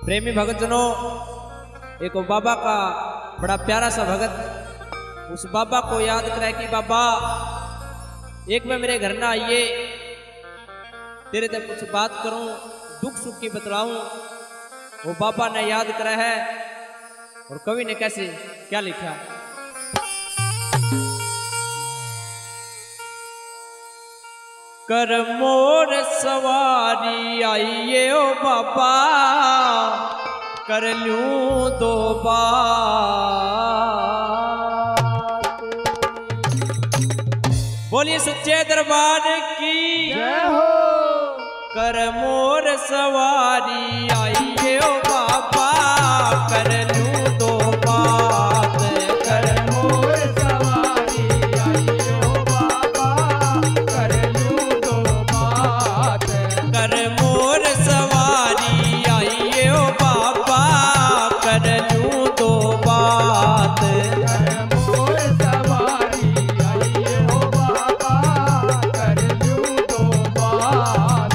प्रेमी भक्तजनों, एक बाबा का बड़ा प्यारा सा भगत उस बाबा को याद करे कि बाबा एक बार मेरे घर ना आइए, तेरे तक कुछ बात करूं, दुख सुख की बतलाऊं। वो बाबा ने याद करा है और कवि ने कैसे क्या लिखा। कर मोर सवारी आइए ओ बाबा, कर लूं दो बात। बोलिए सच्चे दरबार की जय हो। कर मोर सवारी आइए ओ बाबा, कर लूं दो बात। कर मोर सवारी आइए ओ बाबा, कर लूं दो बात। कर मोर सवारी आइए ओ बाबा, कर लूं दो बात। कर मोर सवारी आइए ओ बाबा, कर लूं दो बात।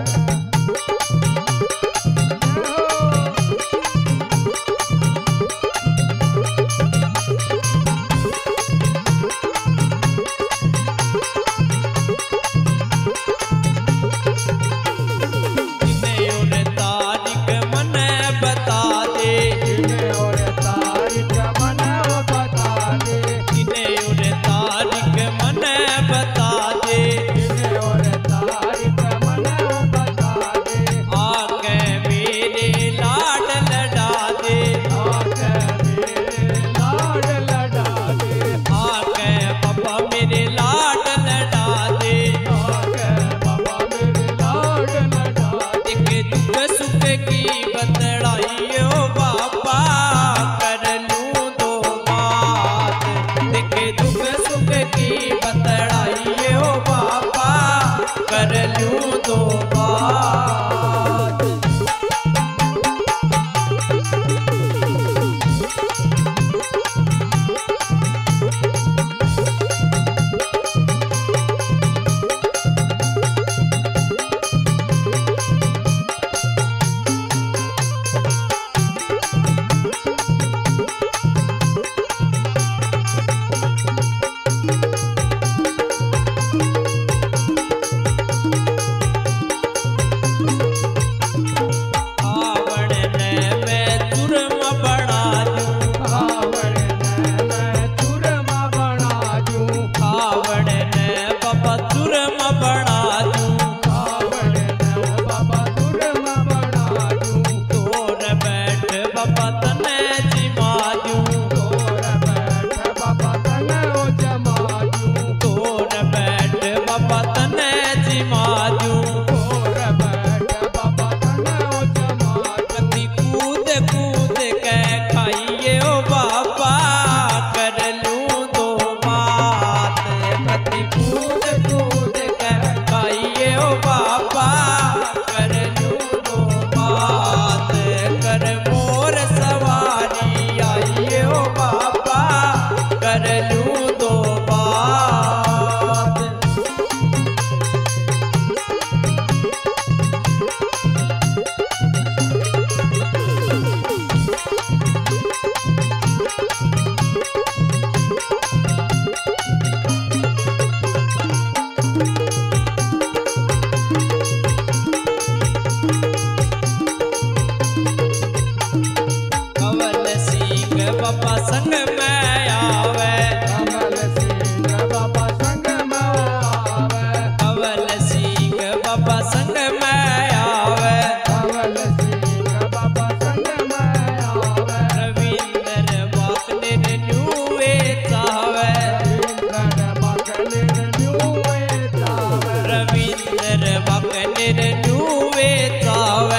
बाबा संग में आवे, कमल सिंह बाबा संग में आवे। कमल सिंह बाबा संग में आवे, कमल सिंह बाबा संग में आवे। रविंदर बाकलिन न्यूवे चावे, रविंदर बाकलिन न्यूवे चावे। रविंदर बाकलिन न्यूवे चावे।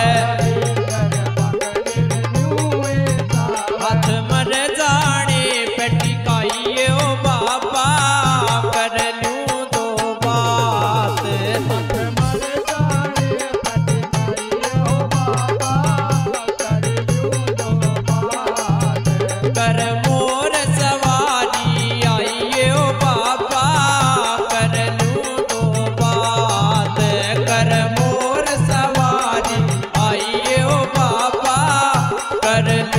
हाथ मर जाने पटिकाइए ओ बाबा, कर लूं दो बात। हाथ मर जाने पटिकाइए ओ बाबा, कर लूं दो बात। कर मोर सवारी आइए ओ बाबा, कर लूं दो बात। कर मोर सवारी आइए ओ बाबा, कर